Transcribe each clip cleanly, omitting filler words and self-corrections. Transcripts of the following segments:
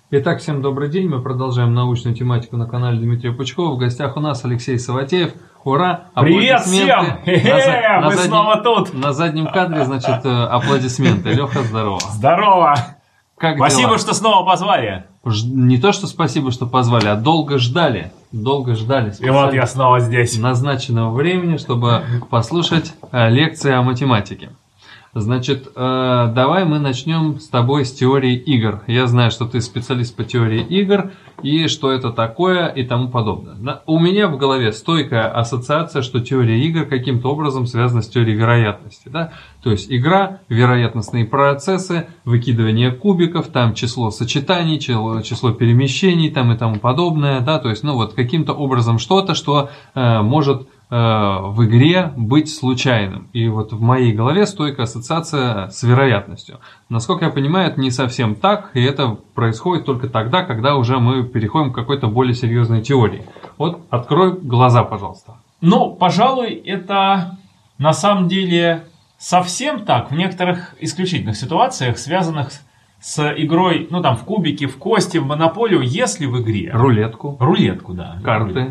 Итак, всем добрый день. Мы продолжаем научную тематику на канале Дмитрия Пучкова. В гостях у нас Алексей Саватеев. Ура! Привет всем! Мы снова тут! На заднем кадре, значит, аплодисменты. Леха, здорово. Здорово! Спасибо, дела? что снова позвали. Не то, что спасибо, что позвали, а долго ждали. Долго ждали. И вот я снова здесь. Назначенного времени, чтобы послушать лекции о математике. Значит, давай мы начнем с тобой с теории игр. Я знаю, что ты специалист по теории игр, и что это такое, и тому подобное. У меня в голове стойкая ассоциация, что теория игр каким-то образом связана с теорией вероятности. Да? То есть игра, вероятностные процессы, выкидывание кубиков, там число сочетаний, число перемещений там, и тому подобное. Да? То есть вот каким-то образом что-то, что может в игре быть случайным. И вот в моей голове стойкая ассоциация с вероятностью. Насколько я понимаю, это не совсем так, и это происходит только тогда, когда уже мы переходим к какой-то более серьезной теории. Вот открой глаза, пожалуйста. Ну, пожалуй, это на самом деле совсем так в некоторых исключительных ситуациях, связанных с игрой, в кубики, в кости, в монополию, если в игре... Рулетку, да. Карты.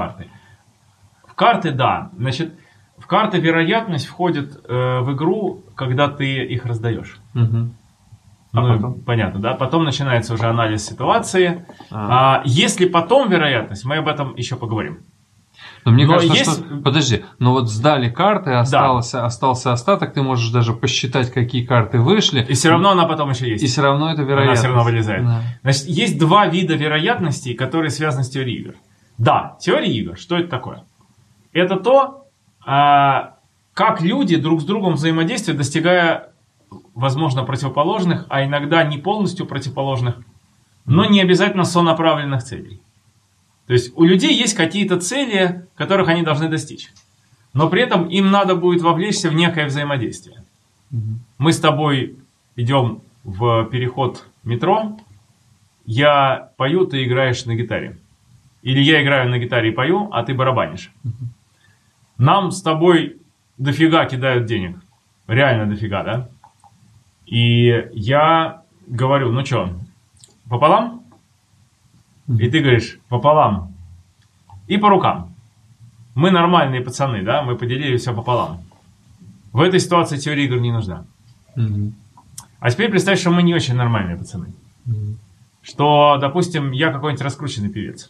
В карты, да. Значит, в карты вероятность входит в игру, когда ты их раздаешь. Угу. Потом? Понятно, да? Потом начинается уже анализ ситуации. Если потом вероятность, мы об этом еще поговорим. Но мне кажется, что... Подожди, вот сдали карты, остался остаток, ты можешь даже посчитать, какие карты вышли. И все равно она потом еще есть. И все равно это вероятность. Она все равно вылезает. Да. Значит, есть два вида вероятностей, которые связаны с теорией игр. Да, теория игр, что это такое? Это то, как люди друг с другом взаимодействуют, достигая, возможно, противоположных, а иногда не полностью противоположных, но не обязательно сонаправленных целей. То есть у людей есть какие-то цели, которых они должны достичь. Но при этом им надо будет вовлечься в некое взаимодействие. Мы с тобой идем в переход метро, я пою, ты играешь на гитаре. Или я играю на гитаре и пою, а ты барабанишь. Нам с тобой дофига кидают денег. Реально дофига, да? И я говорю, ну что, пополам? И ты говоришь, пополам. И по рукам. Мы нормальные пацаны, да? Мы поделили все пополам. В этой ситуации теория игр не нужна. А теперь представь, что мы не очень нормальные пацаны. Что, допустим, я какой-нибудь раскрученный певец.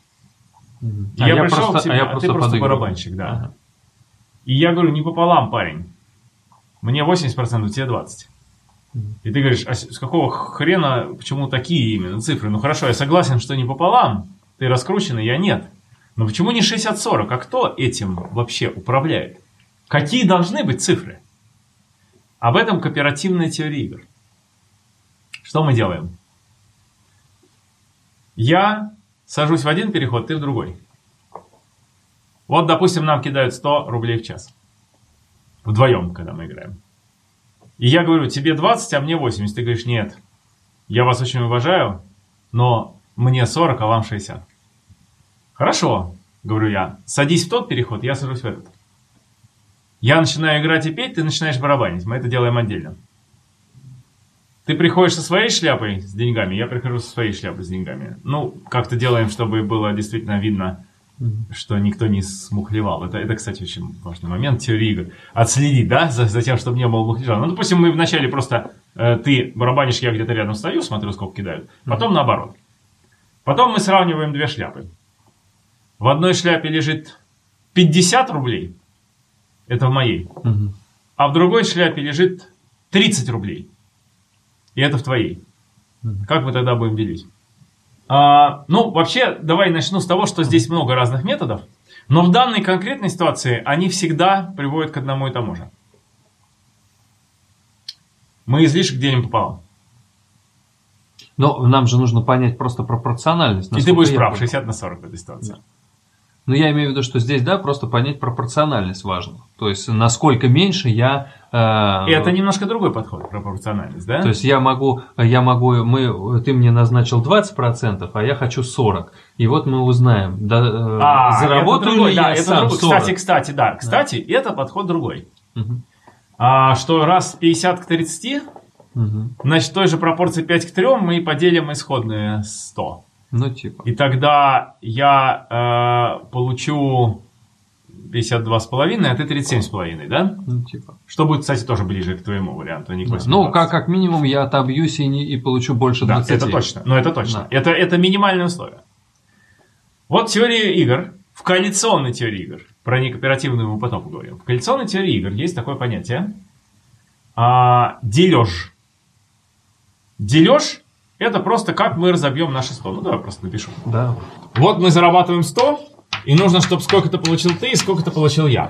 Я пришел к тебе, а ты просто барабанщик, да. Ага. И я говорю, не пополам, парень. Мне 80%, тебе 20%. И ты говоришь, а с какого хрена, почему такие именно цифры? Ну хорошо, я согласен, что не пополам. Ты раскрученный, я нет. Но почему не 60-40? А кто этим вообще управляет? Какие должны быть цифры? Об этом кооперативная теория игр. Что мы делаем? Я сажусь в один переход, ты в другой. Вот, допустим, нам кидают 100 рублей в час. Вдвоем, когда мы играем. И я говорю, тебе 20, а мне 80. Ты говоришь, нет, я вас очень уважаю, но мне 40, а вам 60. Хорошо, говорю я, садись в тот переход, я сажусь в этот. Я начинаю играть и петь, ты начинаешь барабанить. Мы это делаем отдельно. Ты приходишь со своей шляпой с деньгами, я прихожу со своей шляпой с деньгами. Как-то делаем, чтобы было действительно видно, что никто не смухлевал. Это, кстати, очень важный момент теории игр. Отследить, да, за тем, чтобы не было мухляжа. Допустим, мы вначале просто ты барабанишь, я где-то рядом стою, смотрю, сколько кидают. Потом наоборот. Потом мы сравниваем две шляпы. В одной шляпе лежит 50 рублей. Это в моей. А в другой шляпе лежит 30 рублей. И это в твоей. Как мы тогда будем делить? Вообще, давай начну с того, что здесь много разных методов, но в данной конкретной ситуации они всегда приводят к одному и тому же. Мы излишек делим пополам. Но нам же нужно понять просто пропорциональность. И ты будешь прав, 60/40 в этой ситуации. Но я имею в виду, что здесь, да, просто понять пропорциональность важно. То есть, насколько меньше я... Это немножко другой подход, пропорциональность, да? То есть, ты мне назначил 20%, а я хочу 40%. И вот мы узнаем, заработаю ли я сам 40%. Кстати, это подход другой. Что раз 50 к 30, значит, в той же пропорции 5 к 3 мы поделим исходные 100. Ну, типа. И тогда я получу 52,5, а ты 37,5, да? Ну, типа. Что будет, кстати, тоже ближе к твоему варианту, а не к 8. Ну, как минимум я отобьюсь и получу больше 20. Да, это точно. Но это точно. Да. Это минимальное условие. Вот теория игр. В коалиционной теории игр. Про некооперативную мы потом поговорим. В коалиционной теории игр есть такое понятие дележ. Дележ — это просто как мы разобьем наши 100. Ну, давай просто напишу. Да. Вот мы зарабатываем 100, и нужно, чтобы сколько-то получил ты и сколько-то получил я.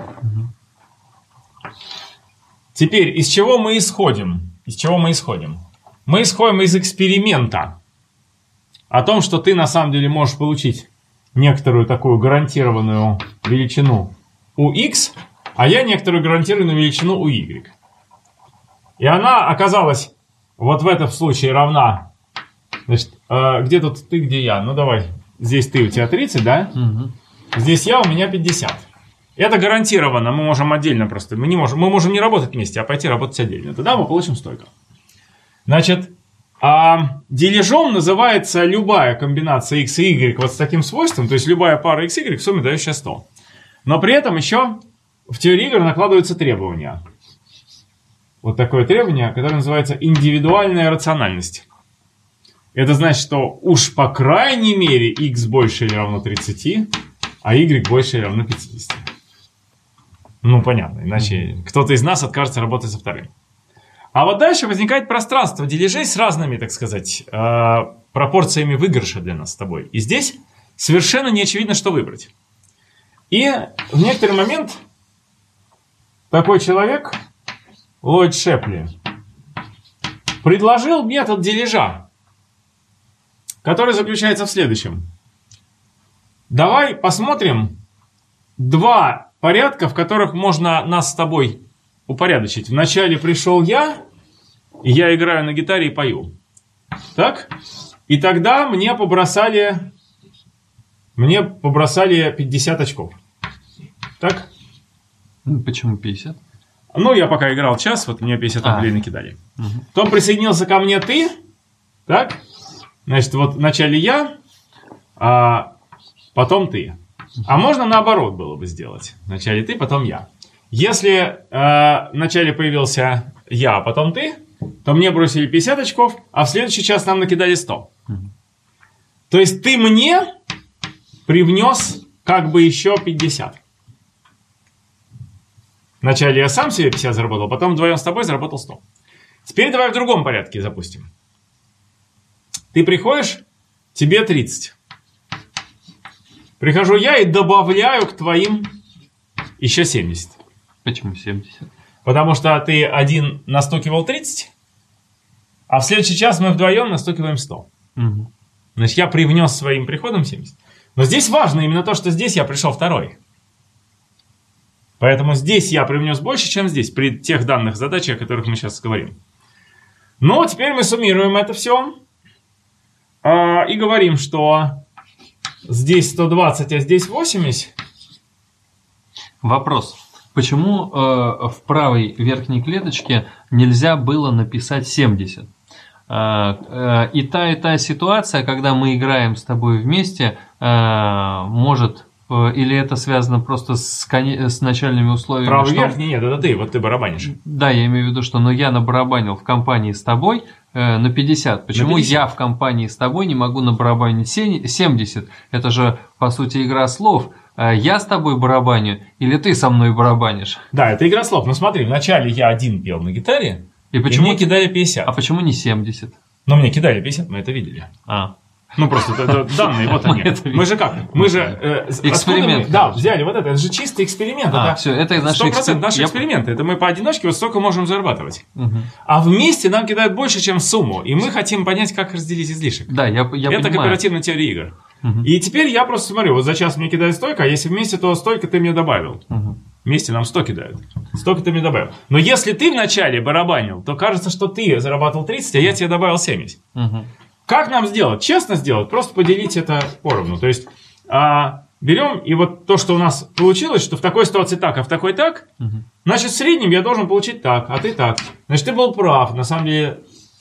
Теперь, из чего мы исходим? Мы исходим из эксперимента. О том, что ты на самом деле можешь получить некоторую такую гарантированную величину у x, а я некоторую гарантированную величину у y. И она оказалась вот в этом случае равна. Значит, где тут ты, где я? Ну давай, здесь ты, у тебя 30, да? Здесь я, у меня 50. Это гарантированно, мы можем отдельно просто. Мы можем не работать вместе, а пойти работать отдельно. Тогда мы получим столько. Значит, дележом называется любая комбинация x и y вот с таким свойством, то есть любая пара x и y в сумме дающая 100. Но при этом еще в теории игр накладываются требования. Вот такое требование, которое называется индивидуальная рациональность. Это значит, что уж по крайней мере x больше или равно 30, а y больше или равно 50. Ну, понятно, иначе кто-то из нас откажется работать со вторым. А вот дальше возникает пространство дележей с разными, так сказать, пропорциями выигрыша для нас с тобой. И здесь совершенно не очевидно, что выбрать. И в некоторый момент такой человек, Ллойд Шепли, предложил метод дележа, который заключается в следующем. Давай посмотрим два порядка, в которых можно нас с тобой упорядочить. Вначале пришел я, и я играю на гитаре и пою. Так? И тогда мне побросали 50 очков. Так? Почему 50? Ну, я пока играл час, вот мне 50 рублей накидали. Потом присоединился ко мне ты. Так? Значит, вот вначале я, а потом ты. А можно наоборот было бы сделать. Вначале ты, потом я. Если вначале появился я, а потом ты, то мне бросили 50 очков, а в следующий час нам накидали 100. То есть ты мне привнес как бы еще 50. Вначале я сам себе 50 заработал, потом вдвоем с тобой заработал 100. Теперь давай в другом порядке запустим. Ты приходишь, тебе 30. Прихожу я и добавляю к твоим еще 70. Почему 70? Потому что ты один настукивал 30, а в следующий час мы вдвоем настукиваем 100. Значит, я привнес своим приходом 70. Но здесь важно именно то, что здесь я пришел второй. Поэтому здесь я привнес больше, чем здесь, при тех данных задачах, о которых мы сейчас говорим. Но теперь мы суммируем это все и говорим, что здесь 120, а здесь 80. Вопрос. Почему в правой верхней клеточке нельзя было написать 70? И та ситуация, когда мы играем с тобой вместе, может... Или это связано просто с начальными условиями? Правый верхний нет, это ты, вот ты барабанишь. Да, я имею в виду, что я набарабанил в компании с тобой на 50. Почему на 50? Я в компании с тобой не могу набарабанить 70? Это же, по сути, игра слов. Я с тобой барабаню или ты со мной барабанишь? Да, это игра слов. Но смотри, вначале я один пел на гитаре, и мне кидали 50. А почему не 70? Но мне кидали 50, мы это видели. Ну, просто это данные, вот они. Мы же как? Мы же... Эксперимент. Да, взяли вот это же чистый эксперимент. Все, это наши 100% наши эксперименты. Это мы поодиночке вот столько можем зарабатывать. А вместе нам кидают больше, чем сумму. И мы хотим понять, как разделить излишек. Да, я понимаю. Это кооперативная теория игр. И теперь я просто смотрю, вот за час мне кидают столько, а если вместе, то столько ты мне добавил. Вместе нам 100 кидают. Столько ты мне добавил. Но если ты вначале барабанил, то кажется, что ты зарабатывал 30, а я тебе добавил 70. Как нам сделать? Честно сделать? Просто поделить это поровну. То есть берем, и вот то, что у нас получилось, что в такой ситуации так, а в такой так, значит, в среднем я должен получить так, а ты так. Значит, ты был прав. На самом деле,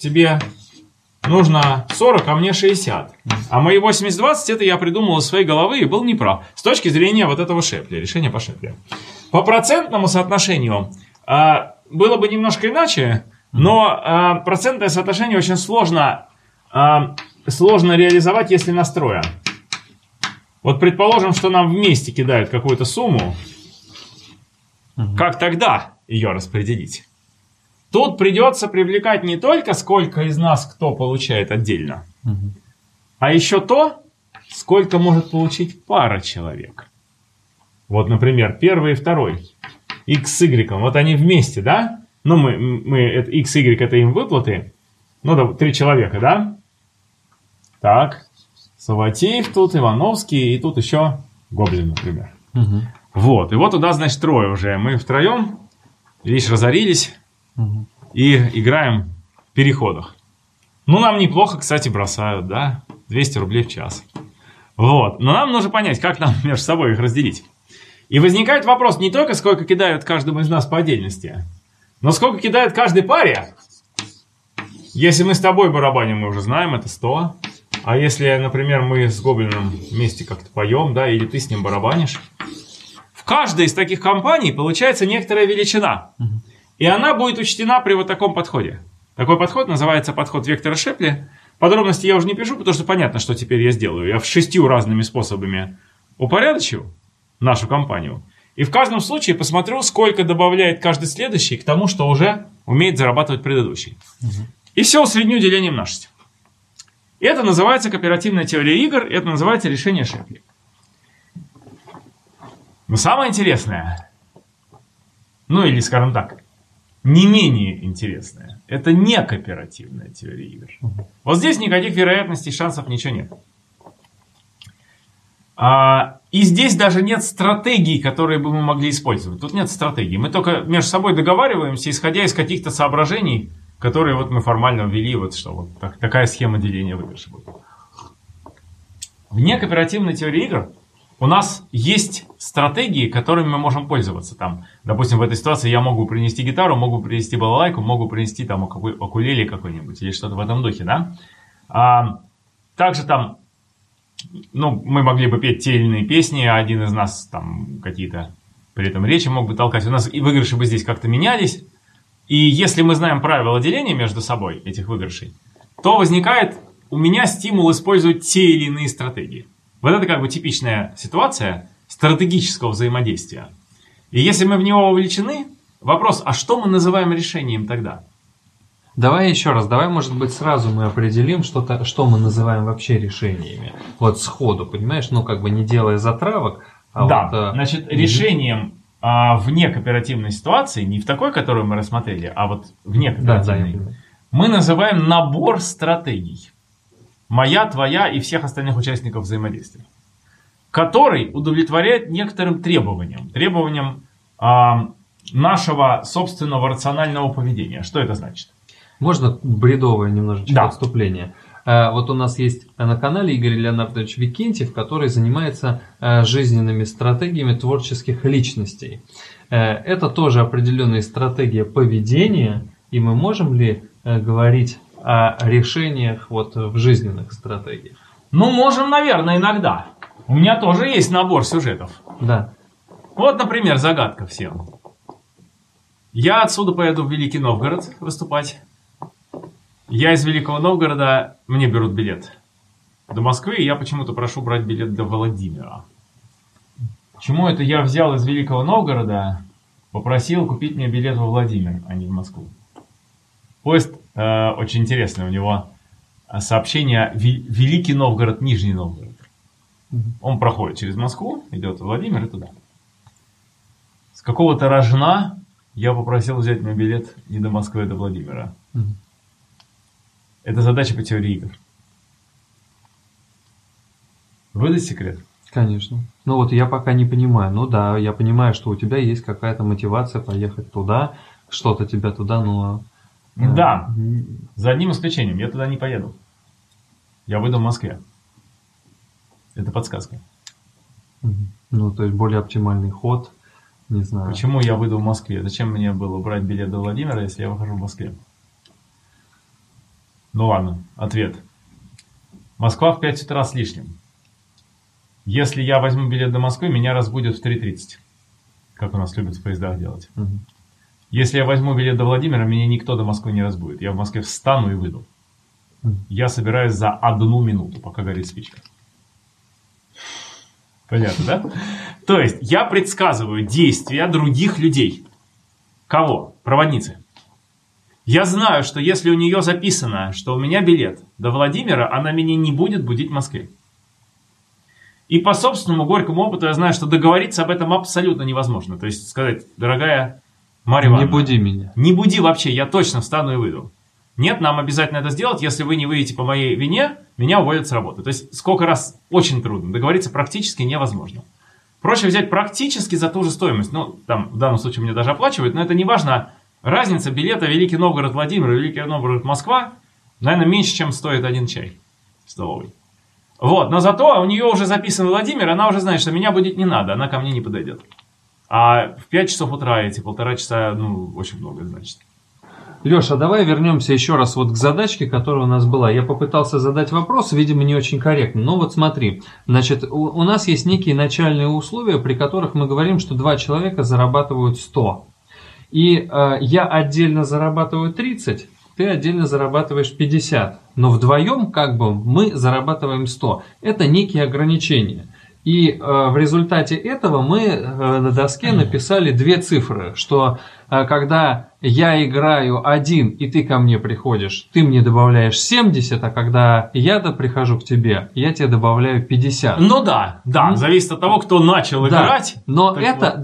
тебе нужно 40, а мне 60. А мои 80-20 это я придумал из своей головы и был неправ. С точки зрения вот этого Шепли, решения по Шепли. По процентному соотношению было бы немножко иначе, но процентное соотношение очень сложно реализовать, если настроя. Вот предположим, что нам вместе кидают какую-то сумму. Как тогда ее распределить? Тут придется привлекать не только сколько из нас кто получает отдельно, а еще то, сколько может получить пара человек. Вот, например, первый и второй. X с Y. Вот они вместе, да? Ну, это X, Y это им выплаты. Ну, да, 3 человека, да? Так. Саватеев тут, Ивановский, и тут еще Гоблин, например. Вот. И вот туда, значит, 3 уже. Мы втроем, видишь, разорились и играем в переходах. Ну, нам неплохо, кстати, бросают, да? 200 рублей в час. Вот. Но нам нужно понять, как нам между собой их разделить. И возникает вопрос не только, сколько кидают каждому из нас по отдельности, но сколько кидают каждой паре. Если мы с тобой барабаним, мы уже знаем, это 100. А если, например, мы с Гоблином вместе как-то поем, да, или ты с ним барабанишь, в каждой из таких компаний получается некоторая величина. И она будет учтена при вот таком подходе. Такой подход называется подход вектора Шепли. Подробности я уже не пишу, потому что понятно, что теперь я сделаю. Я в 6 разными способами упорядочу нашу компанию. И в каждом случае посмотрю, сколько добавляет каждый следующий к тому, что уже умеет зарабатывать предыдущий. И все усредню делением на 6. Это называется кооперативная теория игр, это называется решение Шепли. Но самое интересное, ну или, скажем так, не менее интересное, это не кооперативная теория игр. Вот здесь никаких вероятностей, шансов, ничего нет. И здесь даже нет стратегий, которые бы мы могли использовать. Тут нет стратегий. Мы только между собой договариваемся, исходя из каких-то соображений, которые вот мы формально ввели, вот что вот такая схема деления выигрыша будет. В некооперативной теории игр у нас есть стратегии, которыми мы можем пользоваться. Там, допустим, в этой ситуации я могу принести гитару, могу принести балалайку, могу принести там укулеле какой-нибудь или что-то в этом духе, да? Также там, ну, мы могли бы петь те или иные песни, а один из нас там какие-то при этом речи мог бы толкать. У нас и выигрыши бы здесь как-то менялись. И если мы знаем правила деления между собой этих выигрышей, то возникает у меня стимул использовать те или иные стратегии. Вот это как бы типичная ситуация стратегического взаимодействия. И если мы в него вовлечены, вопрос, а что мы называем решением тогда? Давай еще раз, давай, может быть, сразу мы определим, что мы называем вообще решениями. Вот сходу, понимаешь, ну как бы не делая затравок. Да, значит, решением в некооперативной ситуации, не в такой, которую мы рассмотрели, а вот в некооперативной, мы называем набор стратегий. Моя, твоя и всех остальных участников взаимодействия. Который удовлетворяет некоторым требованиям. Требованиям нашего собственного рационального поведения. Что это значит? Можно бредовое немножечко отступление? Вот у нас есть на канале Игорь Леонардович Викентьев, который занимается жизненными стратегиями творческих личностей. Это тоже определенные стратегии поведения, и мы можем ли говорить о решениях вот в жизненных стратегиях? Ну, можем, наверное, иногда. У меня тоже есть набор сюжетов. Да. Вот, например, загадка всем. Я отсюда поеду в Великий Новгород выступать. Я из Великого Новгорода, мне берут билет до Москвы, и я почему-то прошу брать билет до Владимира. Почему это я взял из Великого Новгорода, попросил купить мне билет во Владимир, а не в Москву? Поезд очень интересный, у него сообщение Великий Новгород, Нижний Новгород. Он проходит через Москву, идет в Владимир и туда. С какого-то рожна я попросил взять мне билет не до Москвы, а до Владимира. Это задача по теории игр. Выдать секрет? Конечно. Ну вот я пока не понимаю. Ну да, я понимаю, что у тебя есть какая-то мотивация поехать туда, что-то тебя туда, но... Да, за одним исключением. Я туда не поеду. Я выйду в Москве. Это подсказка. Ну, то есть более оптимальный ход, не знаю. Почему я выйду в Москве? Зачем мне было брать билет до Владимира, если я выхожу в Москве? Ну ладно, ответ. Москва в 5 утра с лишним. Если я возьму билет до Москвы, меня разбудят в 3:30. Как у нас любят в поездах делать. Если я возьму билет до Владимира, меня никто до Москвы не разбудит. Я в Москве встану и выйду. Я собираюсь за 1 минуту, пока горит спичка. Понятно, да? То есть я предсказываю действия других людей. Кого? Проводницы. Я знаю, что если у нее записано, что у меня билет до Владимира, она меня не будет будить в Москве. И по собственному горькому опыту я знаю, что договориться об этом абсолютно невозможно. То есть сказать, дорогая Марья Ивановна, Не буди меня. Не буди вообще, я точно встану и выйду. Нет, нам обязательно это сделать, если вы не выйдете по моей вине, меня уволят с работы. То есть сколько раз очень трудно, договориться практически невозможно. Проще взять практически за ту же стоимость. Ну, там в данном случае мне даже оплачивают, но это не важно. Разница билета Великий Новгород-Владимир и Великий Новгород-Москва, наверное, меньше, чем стоит 1 чай в столовой. Вот, но зато у нее уже записан Владимир, она уже знает, что меня будить не надо, она ко мне не подойдет. А в 5 часов утра эти 1,5 часа, ну, очень много значит. Леша, давай вернемся еще раз вот к задачке, которая у нас была. Я попытался задать вопрос, видимо, не очень корректно. Но вот смотри, значит, у нас есть некие начальные условия, при которых мы говорим, что 2 человека зарабатывают 100. И я отдельно зарабатываю 30, ты отдельно зарабатываешь 50. Но вдвоем как бы мы зарабатываем 100. Это некие ограничения. И в результате этого мы на доске написали 2 цифры, что когда я играю 1 и ты ко мне приходишь, ты мне добавляешь 70, а когда я прихожу к тебе, я тебе добавляю 50. Ну да, зависит от того, кто начал играть. Но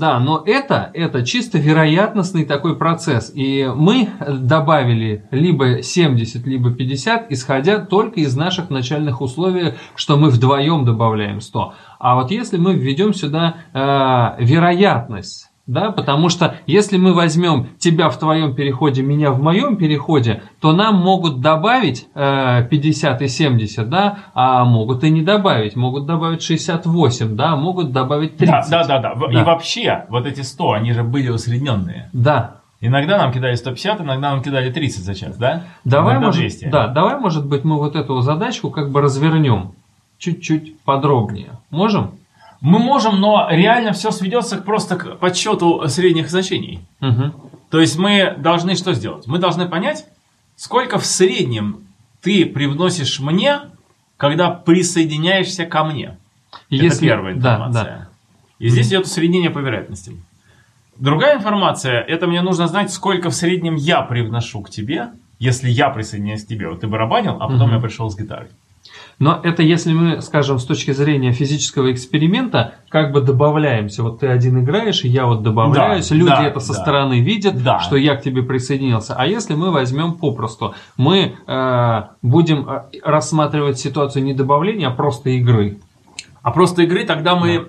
это чисто вероятностный такой процесс. И мы добавили либо 70, либо 50, исходя только из наших начальных условий, что мы вдвоем добавляем 100. А вот если мы введем сюда вероятность, да, потому что если мы возьмем тебя в твоем переходе, меня в моем переходе, то нам могут добавить 50 и 70, да, а могут и не добавить, могут добавить 68, да, могут добавить 30. Да. И вообще, вот эти 100, они же были усредненные. Да. Иногда нам кидали 150, иногда нам кидали 30 за час, да? Давай, иногда может, 200. давай, может быть, мы вот эту задачку как бы развернем чуть-чуть подробнее. Можем? Мы можем, но реально все сведется просто к подсчету средних значений. Угу. То есть мы должны что сделать? Мы должны понять, сколько в среднем ты привносишь мне, когда присоединяешься ко мне. Это первая информация. Да. И здесь идет усреднение по вероятностям. Другая информация, это мне нужно знать, сколько в среднем я привношу к тебе, если я присоединяюсь к тебе. Вот ты барабанил, а потом я пришел с гитарой. Но это если мы, скажем, с точки зрения физического эксперимента, как бы добавляемся. Вот ты один играешь, и я вот добавляюсь. Люди это со стороны видят, что я к тебе присоединился. А если мы возьмем попросту, мы будем рассматривать ситуацию не добавления, а просто игры. А просто игры, тогда мы,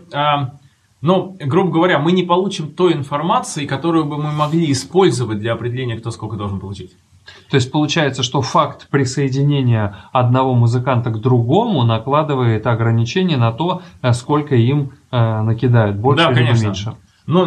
грубо говоря, мы не получим той информации, которую бы мы могли использовать для определения, кто сколько должен получить. То есть получается, что факт присоединения одного музыканта к другому накладывает ограничения на то, сколько им накидают, больше или меньше. Но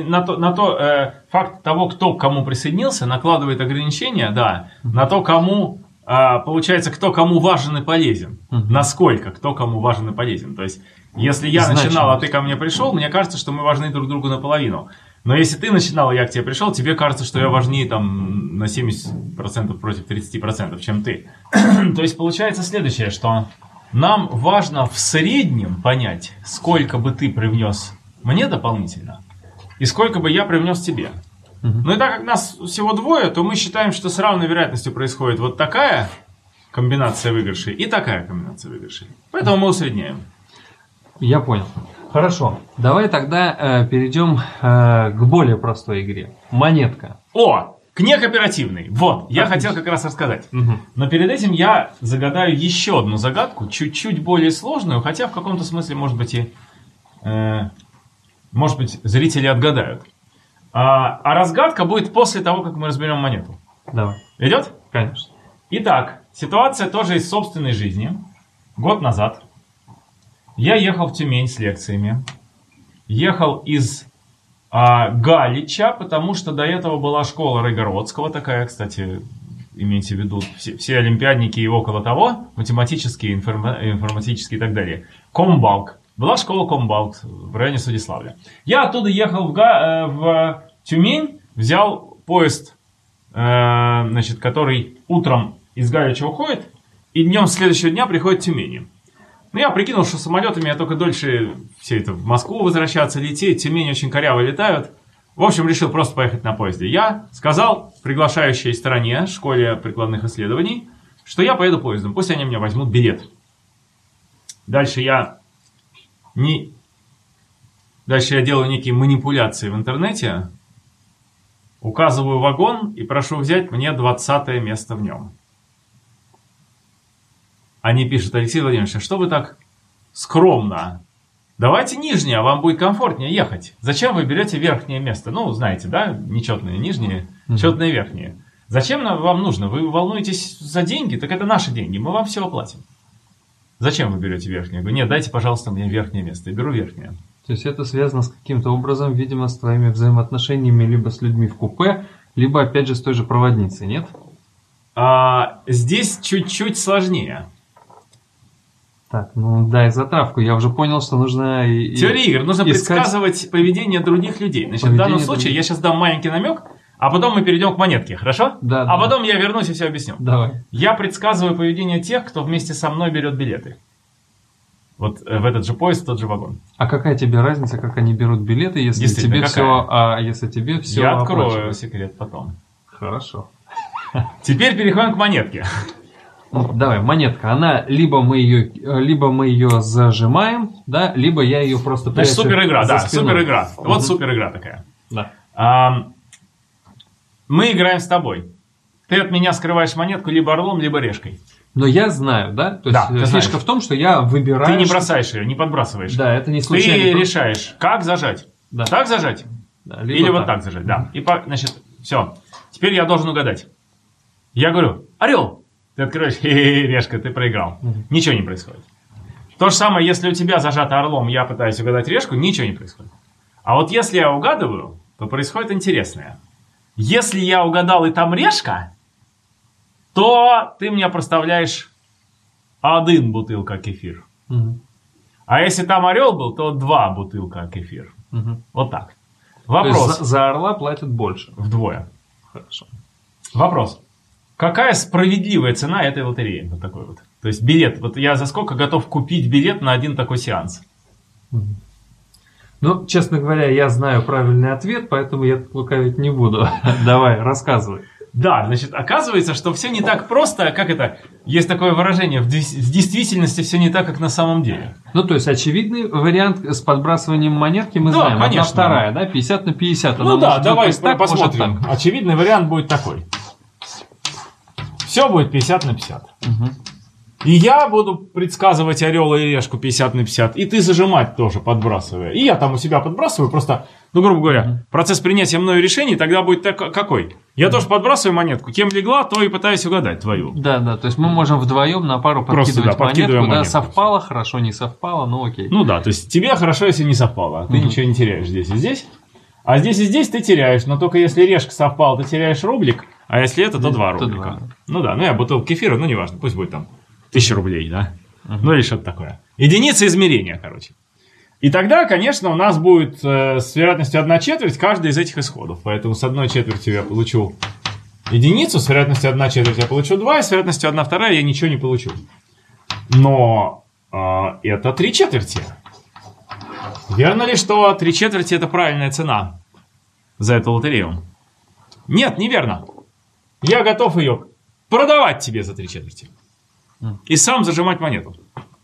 факт того, кто к кому присоединился, накладывает ограничения, на то, кому, получается, кто кому важен и полезен. Насколько кто кому важен и полезен. То есть, если я начинал, а ты ко мне пришел, мне кажется, что мы важны друг другу наполовину. Но если ты начинал, и я к тебе пришел, тебе кажется, что я важнее там, на 70% против 30%, чем ты. То есть получается следующее, что нам важно в среднем понять, сколько бы ты привнес мне дополнительно, и сколько бы я привнес тебе. Ну и так как нас всего 2, то мы считаем, что с равной вероятностью происходит вот такая комбинация выигрышей и такая комбинация выигрышей. Поэтому мы усредняем. Я понял. Хорошо, давай тогда перейдем к более простой игре. Монетка. К некооперативной. Вот, я хотел как раз рассказать. Но перед этим я загадаю еще одну загадку, чуть-чуть более сложную, хотя в каком-то смысле, может быть, зрители отгадают. А разгадка будет после того, как мы разберем монету. Давай. Идет? Конечно. Итак, ситуация тоже из собственной жизни. Год назад я ехал в Тюмень с лекциями. Ехал из Галича, потому что до этого была школа Райгородского, такая, кстати, имеете в виду все олимпиадники и около того, математические, информатические и так далее. Комбалк. Была школа Комбалк в районе Судиславля. Я оттуда ехал в Тюмень, взял поезд, значит, который утром из Галича уходит, и днем следующего дня приходит в Тюмень. Ну, я прикинул, что самолетами я только дольше все это в Москву возвращаться, лететь, Тюмень очень коряво летают. В общем, решил просто поехать на поезде. Я сказал приглашающей стороне, школе прикладных исследований, что я поеду поездом, пусть они мне возьмут билет. Дальше я делаю некие манипуляции в интернете, указываю вагон и прошу взять мне 20-е место в нем. Они пишут: Алексей Владимирович, а что вы так скромно? Давайте нижнее, вам будет комфортнее ехать. Зачем вы берете верхнее место? Ну, знаете, да, нечетные нижние, четные верхние. Зачем вам нужно? Вы волнуетесь за деньги? Так это наши деньги, мы вам все оплатим. Зачем вы берете верхнее? Я говорю: нет, дайте, пожалуйста, мне верхнее место. Я беру верхнее. То есть это связано с каким-то образом, видимо, с твоими взаимоотношениями либо с людьми в купе, либо, опять же, с той же проводницей, нет? Здесь чуть-чуть сложнее. Так, ну дай затравку. Я уже понял, что нужно... Теория игр. Нужно предсказывать поведение других людей. Значит, в данном случае я сейчас дам маленький намек, а потом мы перейдем к монетке, хорошо? Да. А потом я вернусь и все объясню. Давай. Я предсказываю поведение тех, кто вместе со мной берет билеты. Вот в этот же поезд, в тот же вагон. А какая тебе разница, как они берут билеты, если тебе все... если тебе все я открою секрет потом. Хорошо. Теперь переходим к монетке. Давай, монетка, она либо мы ее зажимаем, да, либо я ее просто прячу. Значит, супер игра, да, супер игра. Вот супер игра такая. Да. Мы играем с тобой. Ты от меня скрываешь монетку либо орлом, либо решкой. Но я знаю, да? То есть фишка в том, что я выбираю... Ты не бросаешь ее, не подбрасываешь. Да, это не случайно. Ты решаешь, как зажать. Да. Так зажать? Да, или вот так зажать, да. И, значит, все. Теперь я должен угадать. Я говорю: орел. Ты открываешь: решка, ты проиграл. Ничего не происходит. То же самое, если у тебя зажато орлом, я пытаюсь угадать решку, ничего не происходит. А вот если я угадываю, то происходит интересное. Если я угадал и там решка, то ты мне проставляешь 1 бутылка кефир. А если там орел был, то 2 бутылка кефир. Вот так. Вопрос. То есть за орла платят больше? Вдвое. Хорошо. Вопрос. Какая справедливая цена этой лотереи? Вот такой вот. То есть билет. Вот я за сколько готов купить билет на один такой сеанс? Ну, честно говоря, я знаю правильный ответ, поэтому я лукавить не буду. Давай, рассказывай. Да, значит, оказывается, что все не так просто, как это, есть такое выражение, в действительности все не так, как на самом деле. Ну, то есть, очевидный вариант с подбрасыванием монетки мы знаем. Конечно. Одна вторая, да, 50 на 50. Ну да, давай посмотрим. Очевидный вариант будет такой. Все будет 50 на 50. И я буду предсказывать орел и решку 50 на 50, и ты зажимать тоже, подбрасывая. И я там у себя подбрасываю, просто, ну, грубо говоря, процесс принятия мною решений тогда будет какой? Я тоже подбрасываю монетку, кем легла, то и пытаюсь угадать твою. Да, то есть мы можем вдвоем на пару подкидывать монетку, да, совпало, хорошо, не совпало, ну окей. Ну да, то есть тебе хорошо, если не совпало, ты ничего не теряешь здесь и здесь. А здесь и здесь ты теряешь, но только если решка совпала, ты теряешь рублик, а если это, то 2 рублика. Ну да, ну я бутылку кефира, ну неважно, пусть будет там 1000 рублей, да? Ну или что-то такое. Единица измерения, короче. И тогда, конечно, у нас будет с вероятностью 1/4 каждый из этих исходов. Поэтому с 1/4 я получу единицу, с вероятностью 1/4 я получу 2, и с вероятностью 1/2 я ничего не получу. Но это 3/4. Верно ли, что 3/4 это правильная цена за эту лотерею? Нет, неверно. Я готов ее продавать тебе за 3/4. И сам зажимать монету.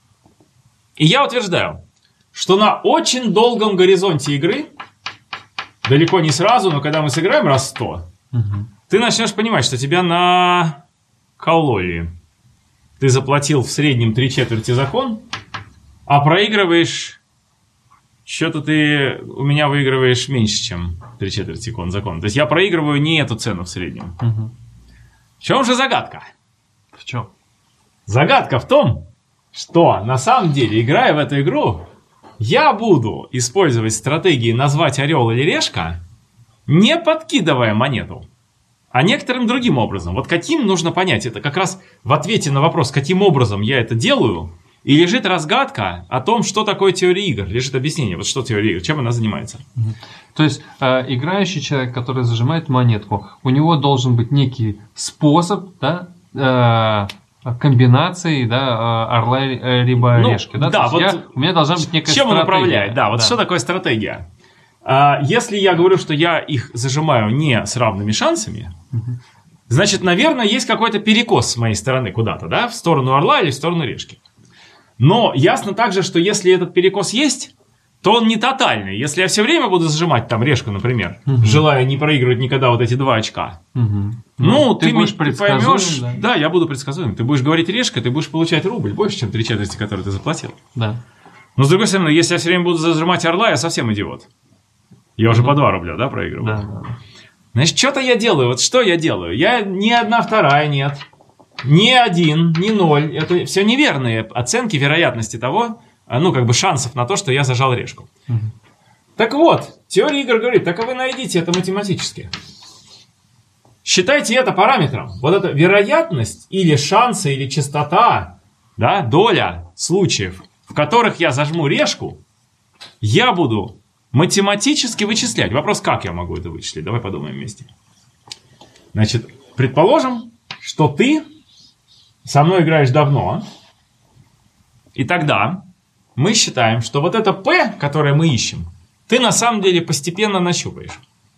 И я утверждаю, что на очень долгом горизонте игры, далеко не сразу, но когда мы сыграем раз 100, ты начнешь понимать, что тебя накололи. Ты заплатил в среднем 3/4 закон, а проигрываешь... Что-то ты у меня выигрываешь меньше, чем 3/4 закон. То есть я проигрываю не эту цену в среднем. В чем же загадка? В чем? Загадка в том, что на самом деле, играя в эту игру, я буду использовать стратегии назвать орел или решка, не подкидывая монету. а некоторым другим образом. Вот каким нужно понять? Это как раз в ответе на вопрос, каким образом я это делаю, и лежит разгадка о том, что такое теория игр. Лежит объяснение, вот что теория игр, чем она занимается. То есть играющий человек, который зажимает монетку, у него должен быть некий способ, да, комбинации, да, орла либо орешки. Да, да, вот у меня должна быть некая чем стратегия. он управляет? Да, вот что такое стратегия? Если я говорю, что я их зажимаю не с равными шансами, значит, наверное, есть какой-то перекос с моей стороны куда-то, да, в сторону орла или в сторону решки. Но ясно также, что если этот перекос есть, то он не тотальный. Если я все время буду зажимать там решку, например, желая не проигрывать никогда вот эти 2 очка, ну, ты будешь поймешь, да, я буду предсказуем. Ты будешь говорить решка, ты будешь получать рубль больше, чем 3/4, которые ты заплатил. Да. Но с другой стороны, если я все время буду зажимать орла, я совсем идиот. Я уже по 2 рубля, да, проигрываю? Да. Значит, что-то я делаю. Вот что я делаю? Я ни 1/2 нет. Ни 1, ни 0. Это все неверные оценки вероятности того, ну, как бы шансов на то, что я зажал решку. Так вот, теория игр говорит, так а вы найдите это математически. Считайте это параметром. Вот эта вероятность или шансы, или частота, да, доля случаев, в которых я зажму решку, я буду математически вычислять. Вопрос, как я могу это вычислить? Давай подумаем вместе. Значит, предположим, что ты со мной играешь давно, и тогда мы считаем, что вот это P, которое мы ищем, ты на самом деле постепенно нащупаешь.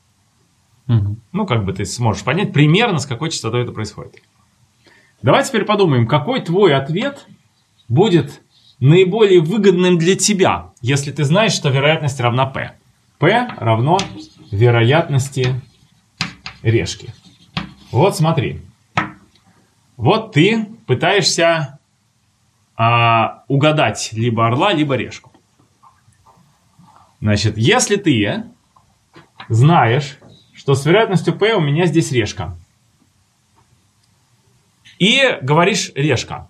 Ну, как бы ты сможешь понять примерно, с какой частотой это происходит. Давай теперь подумаем, какой твой ответ будет наиболее выгодным для тебя, если ты знаешь, что вероятность равна P. P равно вероятности решки. Вот смотри. Вот ты пытаешься угадать либо орла, либо решку. Значит, если ты знаешь, что с вероятностью P у меня здесь решка, и говоришь решка,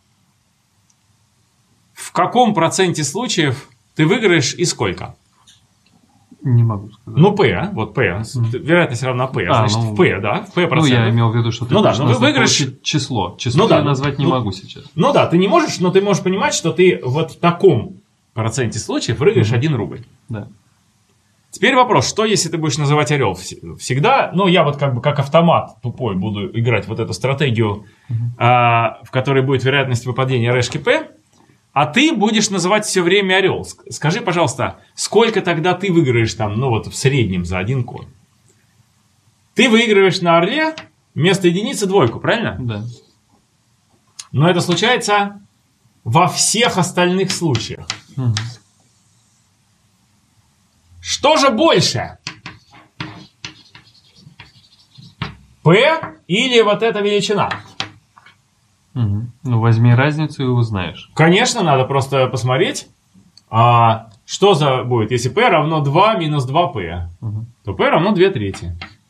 в каком проценте случаев ты выиграешь и сколько? Не могу сказать. Ну, P, вот P, вероятность равна P, значит, в P, да, в P процентов. Ну, я имел в виду, что ты выиграешь число. Число я назвать не могу сейчас. Ну да, ты не можешь, но ты можешь понимать, что ты вот в таком проценте случаев выиграешь 1 рубль. Да. Теперь вопрос, что если ты будешь называть орел всегда, ну я вот как бы как автомат тупой буду играть вот эту стратегию, в которой будет вероятность выпадения решки P, а ты будешь называть все время орел. Скажи, пожалуйста, сколько тогда ты выиграешь там, ну вот в среднем за 1 конь? Ты выигрываешь на орле вместо единицы 2, правильно? Да. Но это случается во всех остальных случаях. Что же больше? P или вот эта величина? Ну, возьми разницу и узнаешь. Конечно, надо просто посмотреть, что за будет. Если P равно 2 минус 2P, то P равно 2/3.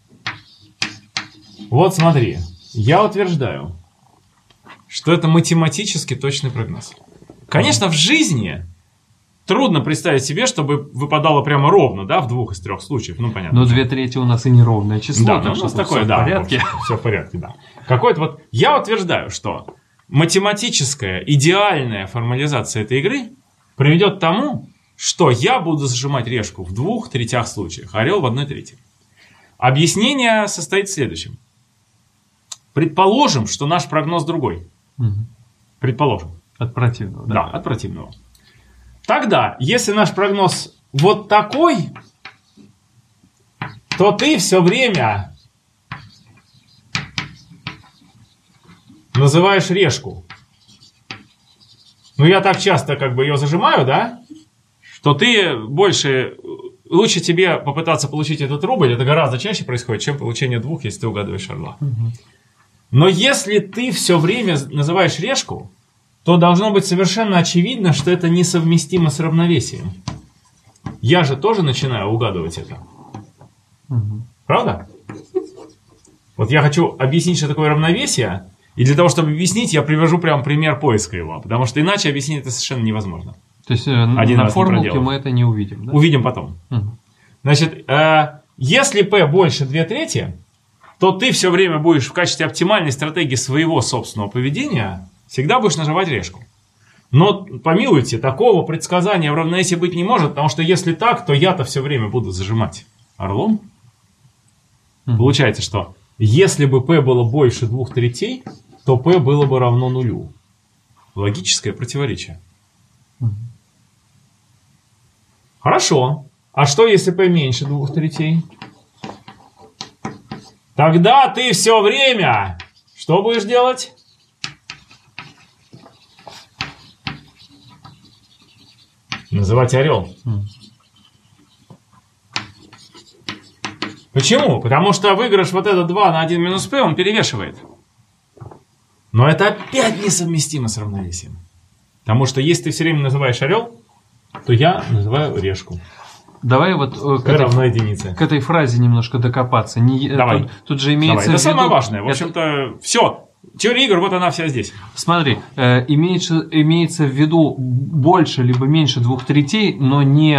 Вот смотри, я утверждаю, что это математически точный прогноз. Конечно, в жизни трудно представить себе, чтобы выпадало прямо ровно, да, в 2 из 3 случаев. Ну, понятно. Но 2/3 у нас и неровное число. Да, у нас такое, да. В порядке. Все в порядке, да. Какой-то вот... Я утверждаю, что математическая, идеальная формализация этой игры приведет к тому, что я буду зажимать решку в 2/3 случаях, орел в 1/3. Объяснение состоит в следующем. Предположим, что наш прогноз другой. Предположим. От противного. Да, от противного. Тогда, если наш прогноз вот такой, то ты все время называешь решку. Ну, я так часто как бы ее зажимаю, да? Что ты больше... Лучше тебе попытаться получить этот рубль, это гораздо чаще происходит, чем получение 2, если ты угадываешь орла. Но если ты все время называешь решку, то должно быть совершенно очевидно, что это несовместимо с равновесием. Я же тоже начинаю угадывать это. Правда? Вот я хочу объяснить, что такое равновесие, и для того, чтобы объяснить, я привожу прям пример поиска его, потому что иначе объяснить это совершенно невозможно. То есть на формулке мы это не увидим, да? Увидим потом. Значит, если P больше 2/3, то ты все время будешь в качестве оптимальной стратегии своего собственного поведения всегда будешь нажимать решку. Но, помилуйте, такого предсказания в равновесии быть не может, потому что если так, то я-то все время буду зажимать орлом. Получается, что если бы P было больше 2/3, то P было бы равно нулю. Логическое противоречие. Хорошо. А что, если P меньше 2/3? Тогда ты все время что будешь делать? Называть орел. Почему? Потому что выигрыш вот этот 2 на 1 минус P, он перевешивает. Но это опять несовместимо с равновесием. Потому что если ты все время называешь орел, то я называю решку. Давай вот к этой фразе немножко докопаться. Давай. Тут же имеется в виду... Это самое важное. В общем-то, все. Теория игр, вот она вся здесь. Смотри, имеется в виду больше либо меньше 2/3, но не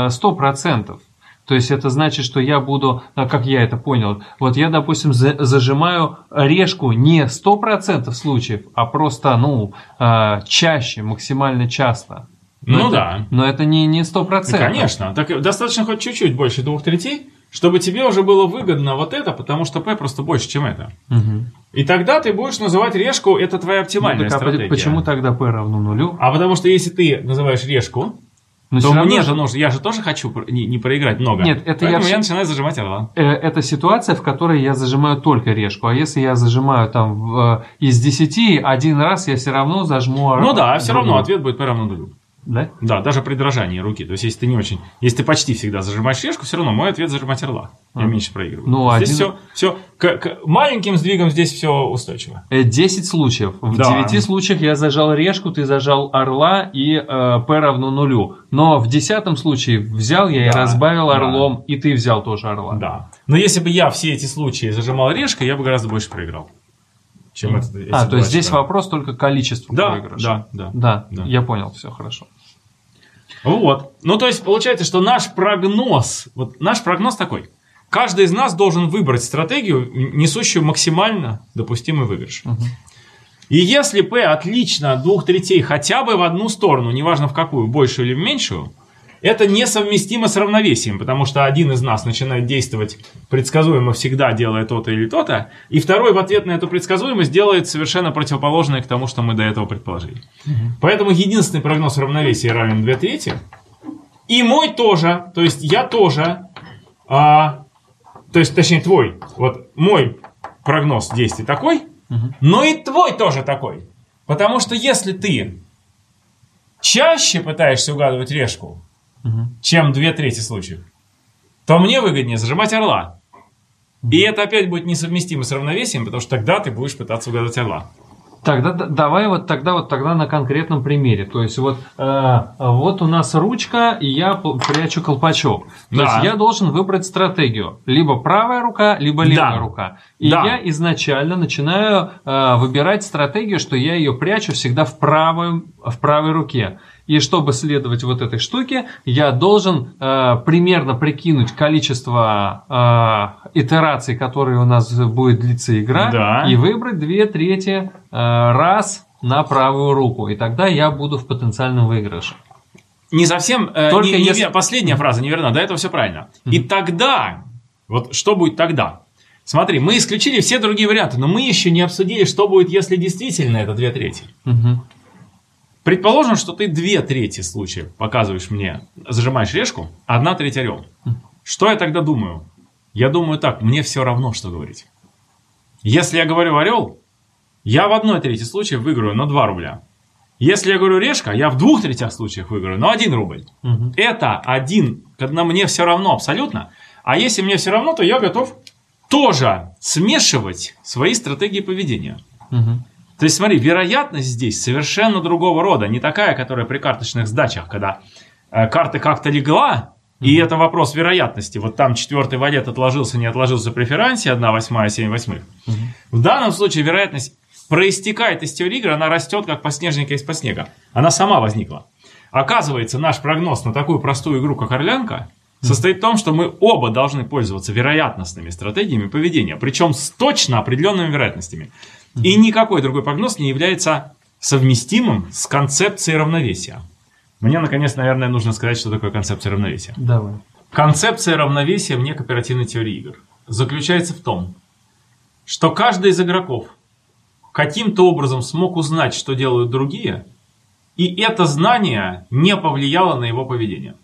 100%. То есть это значит, что я буду, как я это понял, вот я, допустим, зажимаю решку не 100% случаев, а просто, чаще, максимально часто. Но это не 100%. Ну, конечно. Так достаточно хоть чуть-чуть больше 2/3, чтобы тебе уже было выгодно вот это, потому что P просто больше, чем это. Угу. И тогда ты будешь называть решку, это твоя оптимальная стратегия. Почему тогда P равно нулю? А потому что если ты называешь решку, то мне же нужно, я же тоже хочу не проиграть много. Нет, это поэтому я начинаю зажимать орла. Это ситуация, в которой я зажимаю только решку. А если я зажимаю там из 10, один раз я все равно зажму орла. Ну да, все равно ответ будет P равно нулю. Да? Да, даже при дрожании руки. То есть, если ты почти всегда зажимаешь решку, все равно мой ответ зажимать орла. Я меньше проигрываю. Здесь все к маленьким сдвигам здесь все устойчиво. 10 случаев. В 9 случаях я зажал решку, ты зажал орла и P равно нулю. Но в 10 случае взял я и разбавил орлом, и ты взял тоже орла. Да. Но если бы я все эти случаи зажимал решкой, я бы гораздо больше проиграл. Чем то есть здесь вопрос только количества проигрыша. Да, я понял, все хорошо. Вот. То есть получается, что наш прогноз такой. Каждый из нас должен выбрать стратегию, несущую максимально допустимый выигрыш. И если P отлично от 2/3 хотя бы в одну сторону, неважно в какую, в большую или в меньшую, это несовместимо с равновесием, потому что один из нас начинает действовать предсказуемо всегда, делая то-то или то-то, и второй в ответ на эту предсказуемость делает совершенно противоположное к тому, что мы до этого предположили. Поэтому единственный прогноз равновесия равен 2/3, и мой тоже, то есть я тоже, точнее твой, вот мой прогноз действий такой, но и твой тоже такой. Потому что если ты чаще пытаешься угадывать решку, чем 2/3 случаев, то мне выгоднее зажимать орла. И это опять будет несовместимо с равновесием, потому что тогда ты будешь пытаться угадывать орла. Давай тогда на конкретном примере. То есть вот у нас ручка, и я прячу колпачок. То есть я должен выбрать стратегию. Либо правая рука, либо левая рука. И я изначально начинаю выбирать стратегию, что я ее прячу всегда в правой руке. И чтобы следовать вот этой штуке, я должен примерно прикинуть количество итераций, которые у нас будет длиться игра, и выбрать 2/3 раз на правую руку. И тогда я буду в потенциальном выигрыше. Не совсем, последняя фраза неверна, до этого все правильно. И тогда, вот что будет тогда? Смотри, мы исключили все другие варианты, но мы еще не обсудили, что будет, если действительно это 2/3. Предположим, что ты 2/3 случаев показываешь мне, зажимаешь решку, 1/3 орел. Что я тогда думаю? Я думаю так, мне все равно, что говорить. Если я говорю орел, я в 1/3 случаев выиграю на 2 рубля. Если я говорю решка, я в 2/3 случаев выиграю на 1 рубль. Это 1/1, мне все равно абсолютно. А если мне все равно, то я готов тоже смешивать свои стратегии поведения. То есть, смотри, вероятность здесь совершенно другого рода. Не такая, которая при карточных сдачах, когда карта как-то легла, и это вопрос вероятности. Вот там 4-й валет отложился, не отложился при феррансе, 1/8, 7/8. В данном случае вероятность проистекает из теории игры, она растет, как подснежника из-под снега. Она сама возникла. Оказывается, наш прогноз на такую простую игру, как орлянка, состоит в том, что мы оба должны пользоваться вероятностными стратегиями поведения, причем с точно определенными вероятностями. И никакой другой прогноз не является совместимым с концепцией равновесия. Мне, наконец, наверное, нужно сказать, что такое концепция равновесия. Давай. Концепция равновесия вне кооперативной теории игр заключается в том, что каждый из игроков каким-то образом смог узнать, что делают другие, и это знание не повлияло на его поведение.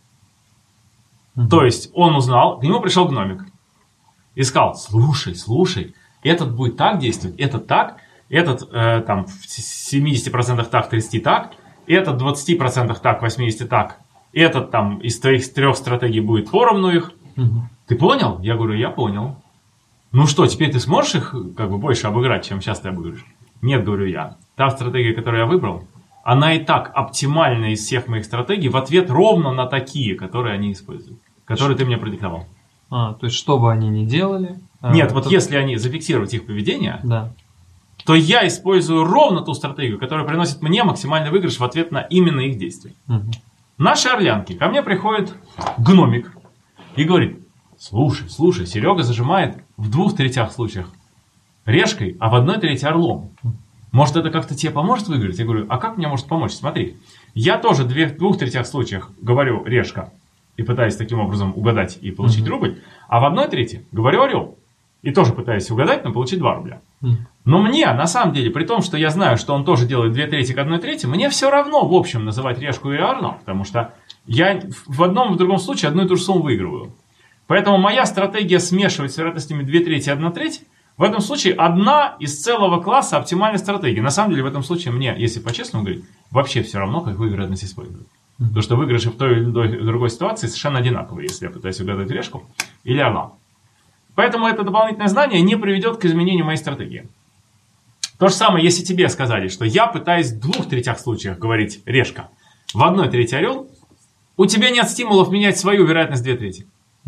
То есть он узнал, к нему пришел гномик и сказал: слушай, этот будет так действовать, этот так, этот там в 70% так, 30% так, этот в 20% так, 80% так, этот там из твоих 3 стратегий будет поровну их. Ты понял? Я говорю, я понял. Ну что, теперь ты сможешь их как бы больше обыграть, чем сейчас ты обыграешь? Нет, говорю я. Та стратегия, которую я выбрал, она и так оптимальна из всех моих стратегий в ответ ровно на такие, которые они используют, которые ты мне продиктовал. То есть, что бы они ни делали... Нет, вот если они зафиксировать их поведение, да, то я использую ровно ту стратегию, которая приносит мне максимальный выигрыш в ответ на именно их действия. Наши орлянки. Ко мне приходит гномик и говорит: слушай, Серега зажимает в 2/3 случаях решкой, а в 1/3 орлом. Может, это как-то тебе поможет выиграть? Я говорю, а как мне может помочь? Смотри, я тоже в 2/3 случаях говорю решка и пытаюсь таким образом угадать и получить рубль, а в 1/3 говорю орел и тоже пытаюсь угадать, но получить 2 рубля. Но мне, на самом деле, при том, что я знаю, что он тоже делает 2/3 к 1/3, мне все равно, в общем, называть решку или орла, потому что я в одном и в другом случае одну и ту же сумму выигрываю. Поэтому моя стратегия смешивать с вероятностями 2/3 и 1/3 в этом случае одна из целого класса оптимальной стратегии. На самом деле, в этом случае мне, если по-честному говорить, вообще все равно, какую вероятность использовать. Потому что выигрыши в той или другой ситуации совершенно одинаковые, если я пытаюсь угадать решку или орла. Поэтому это дополнительное знание не приведет к изменению моей стратегии. То же самое, если тебе сказали, что я пытаюсь в 2/3 случаях говорить решка, в 1/3 орел, у тебя нет стимулов менять свою вероятность 2/3.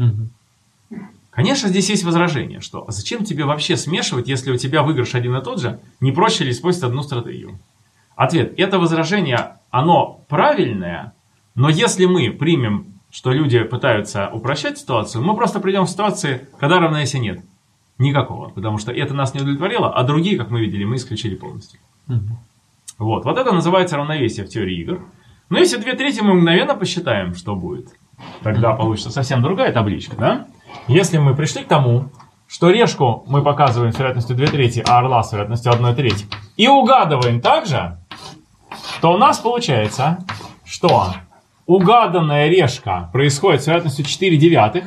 Конечно, здесь есть возражение, что зачем тебе вообще смешивать, если у тебя выигрыш один и тот же, не проще ли использовать одну стратегию? Ответ. Это возражение, оно правильное, но если мы примем, что люди пытаются упрощать ситуацию, мы просто придем к ситуации, когда равновесия нет. Никакого. Потому что это нас не удовлетворило, а другие, как мы видели, мы исключили полностью. Вот это называется равновесие в теории игр. Но если 2/3 мы мгновенно посчитаем, что будет, тогда получится совсем другая табличка, да? Если мы пришли к тому, что решку мы показываем с вероятностью 2/3, а орла с вероятностью 1/3, и угадываем также, то у нас получается, что угаданная решка происходит с вероятностью 4/9,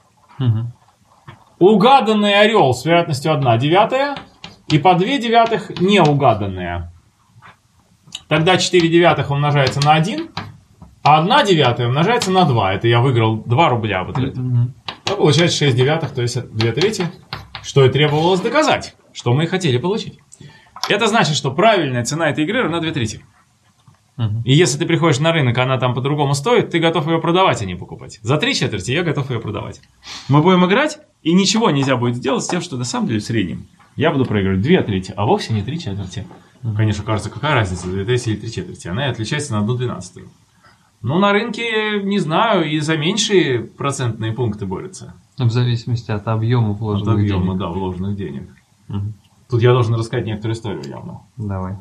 угаданный орел с вероятностью 1/9, и по 2/9 неугаданная. Тогда 4/9 умножается на 1, а 1/9 умножается на 2. Это я выиграл 2 рубля. Вот это. То получается 6/9, то есть 2/3, что и требовалось доказать, что мы и хотели получить. Это значит, что правильная цена этой игры равна 2/3. И если ты приходишь на рынок, она там по-другому стоит, ты готов ее продавать, а не покупать. За 3/4 я готов ее продавать. Мы будем играть, и ничего нельзя будет сделать с тем, что на самом деле в среднем я буду проигрывать 2/3, а вовсе не 3/4. Конечно, кажется, какая разница, 2/3 или 3/4. Она и отличается на 1/12. Но на рынке, не знаю, и за меньшие процентные пункты борются. В зависимости от объема вложенных денег. От объема, да, вложенных денег. Тут я должен рассказать некоторую историю явно. Давай.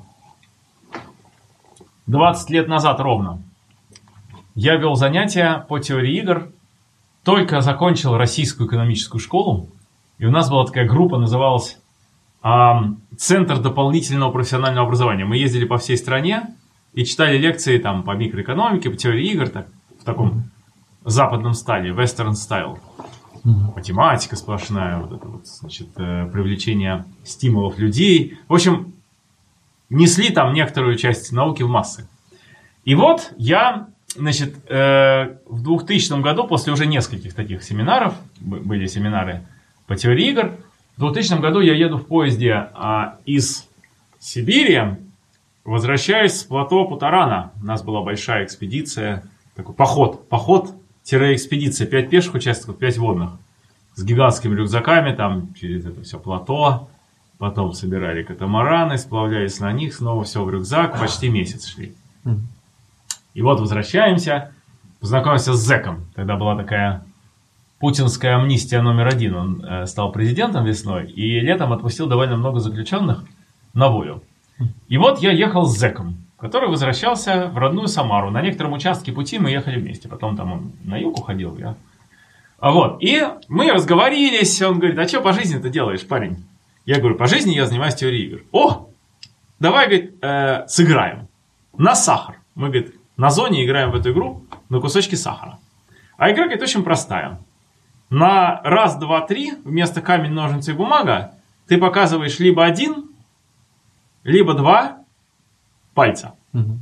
20 лет назад ровно я вел занятия по теории игр, только закончил Российскую экономическую школу, и у нас была такая группа, называлась Центр дополнительного профессионального образования. Мы ездили по всей стране и читали лекции там по микроэкономике, по теории игр, так, в таком западном стиле, western style. Математика сплошная, вот это вот, значит, привлечение стимулов людей. В общем, несли там некоторую часть науки в массы. И вот я, значит, в 2000 году, после уже нескольких таких семинаров, были семинары по теории игр, в 2000 году я еду в поезде из Сибири, возвращаюсь с плато Путарана. У нас была большая экспедиция, такой поход-экспедиция, 5 пеших участников, 5 водных, с гигантскими рюкзаками, там через это все плато. Потом собирали катамараны, сплавлялись на них, снова все в рюкзак, почти месяц шли. И вот возвращаемся, познакомился с зэком. Тогда была такая путинская амнистия номер 1. Он стал президентом весной и летом отпустил довольно много заключенных на волю. И вот я ехал с зэком, который возвращался в родную Самару. На некотором участке пути мы ехали вместе. Потом там он на юг уходил. Вот. И мы разговорились. Он говорит, а что по жизни ты делаешь, парень? Я говорю, по жизни я занимаюсь теорией игр. О, давай, говорит, сыграем. На сахар. Мы, говорит, на зоне играем в эту игру на кусочки сахара. А игра, говорит, очень простая. На раз, два, три вместо камень, ножницы и бумага ты показываешь либо 1, либо 2 пальца. Угу.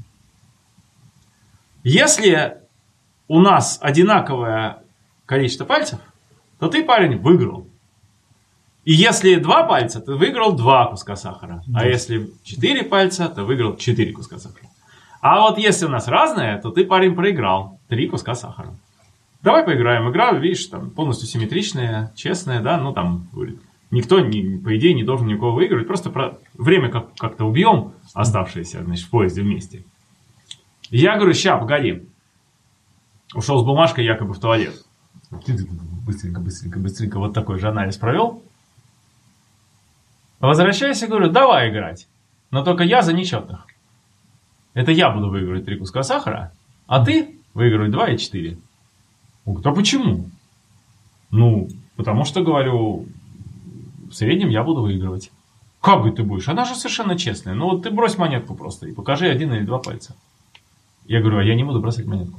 Если у нас одинаковое количество пальцев, то ты, парень, выиграл. И если 2 пальца, ты выиграл 2 куска сахара. А если 4 пальца, то выиграл 4 куска сахара. А вот если у нас разное, то ты, парень, проиграл 3 куска сахара. Давай поиграем. Игра, видишь, там полностью симметричная, честная, да, ну там, говорит, никто, по идее, не должен никого выигрывать, просто время как-то убьем оставшееся, значит, в поезде вместе. Я говорю, ща, погоди. Ушел с бумажкой якобы в туалет. Быстренько вот такой же анализ провел. Возвращаюсь и говорю, давай играть. Но только я за нечетных. Это я буду выигрывать 3 куска сахара, а ты выигрывать 2 и 4. Он говорит, а почему? Ну, потому что, говорю, в среднем я буду выигрывать. Как, говорит, ты будешь? Она же совершенно честная. Ну, вот ты брось монетку просто и покажи 1 или 2 пальца. Я говорю, а я не буду бросать монетку.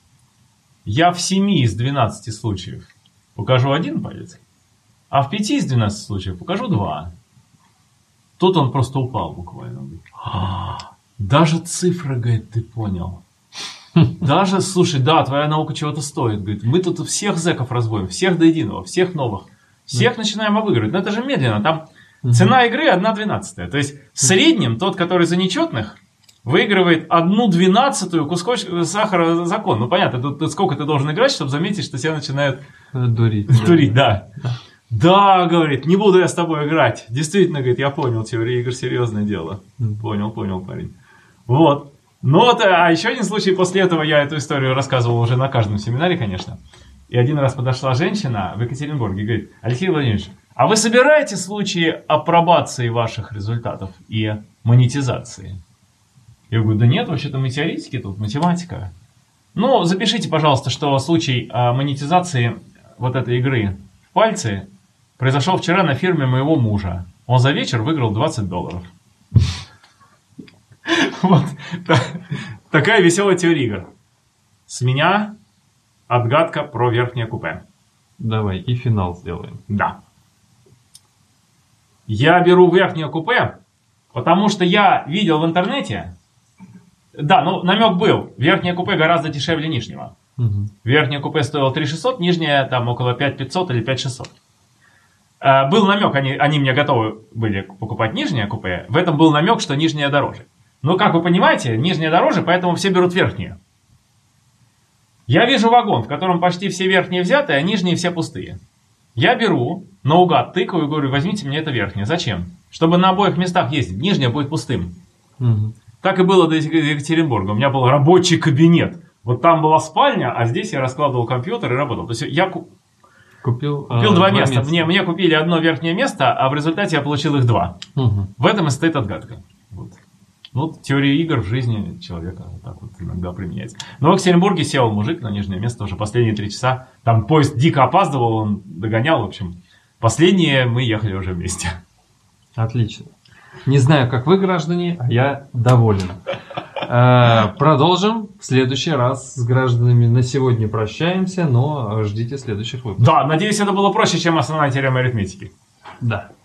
Я в 7 из 12 случаев покажу 1 палец, а в 5 из 12 случаев покажу 2. Тут он просто упал буквально. Он говорит, даже цифры, говорит, ты понял. Даже, слушай, да, твоя наука чего-то стоит. Говорит, мы тут всех зэков разводим, всех до единого, всех новых. Всех начинаем обыгрывать. Но это же медленно. Там цена игры 1/12. То есть в среднем тот, который за нечетных, выигрывает 1/12 кусочек сахара закон. Ну понятно, тут сколько ты должен играть, чтобы заметить, что тебя начинают дурить. Дурить, да. Да, говорит, не буду я с тобой играть. Действительно, говорит, я понял, теория игр серьезное дело. Понял, парень. Вот. Ну вот, а еще один случай, после этого я эту историю рассказывал уже на каждом семинаре, конечно. И один раз подошла женщина в Екатеринбурге и говорит, Алексей Владимирович, а вы собираете случаи апробации ваших результатов и монетизации? Я говорю, да нет, вообще-то мы теоретики, тут математика. Ну, запишите, пожалуйста, что случай монетизации вот этой игры в пальцы произошел вчера на фирме моего мужа. Он за вечер выиграл $20. Вот такая веселая теория игр. С меня отгадка про верхнее купе. Давай, и финал сделаем. Да. Я беру верхнее купе, потому что я видел в интернете. Да, ну намек был. Верхнее купе гораздо дешевле нижнего. Угу. Верхнее купе стоило 3600, нижнее там около 5500 или 5600. Был намек, они мне готовы были покупать нижнее купе. В этом был намек, что нижнее дороже. Но, как вы понимаете, нижнее дороже, поэтому все берут верхнее. Я вижу вагон, в котором почти все верхние взяты, а нижние все пустые. Я беру, наугад тыкаю и говорю, возьмите мне это верхнее. Зачем? Чтобы на обоих местах ездить. Нижнее будет пустым. Угу. Так и было до Екатеринбурга. У меня был рабочий кабинет. Вот там была спальня, а здесь я раскладывал компьютер и работал. То есть я купил 2 места. Мне купили одно верхнее место, а в результате я получил их 2. Угу. В этом и стоит отгадка. Вот. Ну, теория игр в жизни человека вот так вот иногда применяется. Но в Екатеринбурге сел мужик на нижнее место уже последние 3 часа. Там поезд дико опаздывал, он догонял, в общем. Последние мы ехали уже вместе. Отлично. Не знаю, как вы, граждане, а я доволен. Продолжим в следующий раз с гражданами. На сегодня прощаемся, но ждите следующих выпусков. Да, надеюсь, это было проще, чем основная теорема арифметики. Да.